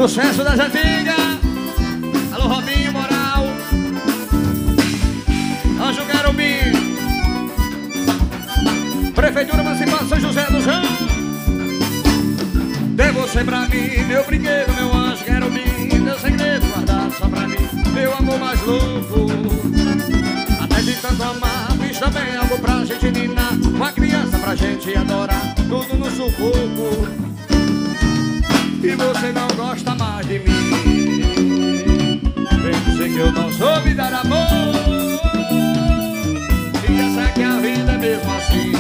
Sucesso das antigas. Alô, Robinho Moral, Anjo Querubim, Prefeitura Municipal de São José dos Ramos. Dê você pra mim, meu brinquedo, meu anjo querubim, meu segredo guardado só pra mim, meu amor mais louco. Até de tanto amar, fiz também algo pra gente ninar, uma criança pra gente adorar, tudo no sufoco. E você não gosta mais de mim, vem dizer que eu não soube dar amor. E essa que a vida é mesmo assim,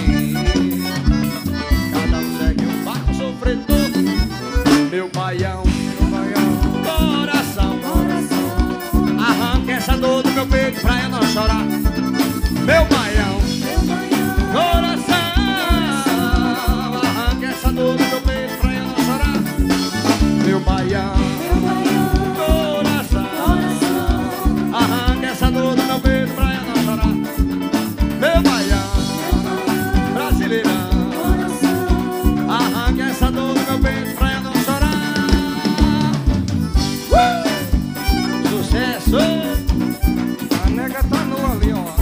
cada um segue um barco sofredor. Meu baião, coração, arranca essa dor do meu peito pra eu não chorar. Meu baião, coração, arranca essa dor do meu peito pra eu não chorar. Meu baião, coração, arranca essa dor do meu peito pra eu não chorar. Meu baião, brasileirão, arranca essa dor do meu peito pra eu não chorar. Sucesso! A nega tá nua ali, ó.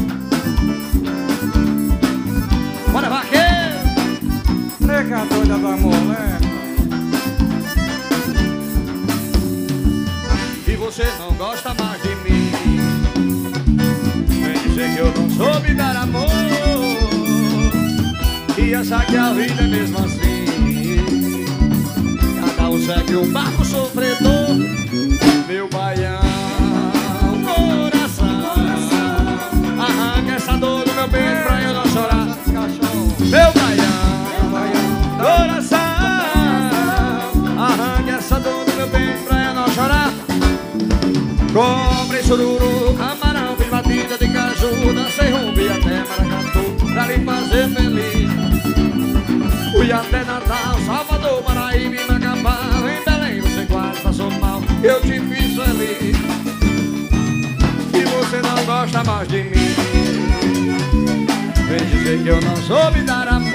Bora, vaqueiro! Nega doida da moleque. E você não gosta mais de mim, vem dizer que eu não soube dar amor. E achar que a vida é mesmo assim, cada um segue um barco sofredor. Meu baião, coração, arranca essa dor do meu peito pra eu não chorar. Meu baião, coração, arranca essa dor do meu peito pra eu não chorar. Cobre, sururu, camarão, fiz batida de caju, dancei rumbi até maracatu pra lhe fazer feliz. Fui até Natal, Salvador, Paraíba e Macapá, em Belém você quase passou mal, eu te fiz feliz. E você não gosta mais de mim, vem dizer que eu não soube dar amor.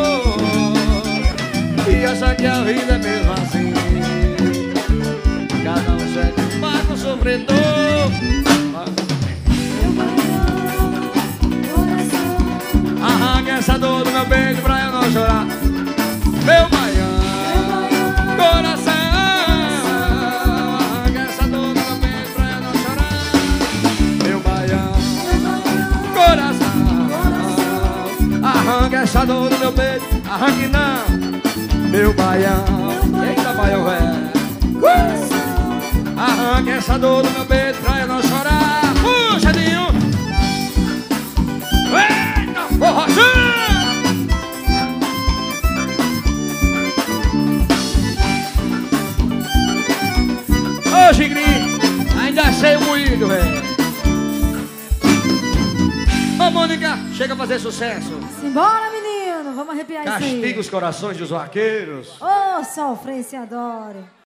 E acha que a vida é mesmo assim, cada um segue um barco sofredor. Arranca essa dor do meu peito pra eu não chorar. Meu baião, coração, arranca essa dor do meu peito pra eu não chorar. Meu baião, coração, arranca essa dor do meu peito, arranque não. Meu baião, eita baião velho, arranca essa dor do meu peito pra eu não chorar. Puxa, Dinho! Eita, forrozinho! Ô, Gigri, ainda sei o moído, velho. Ô, Mônica, chega a fazer sucesso. Simbora, menino, vamos arrepiar isso aí. Castiga os corações dos vaqueiros. Ô, sofrência, adoro.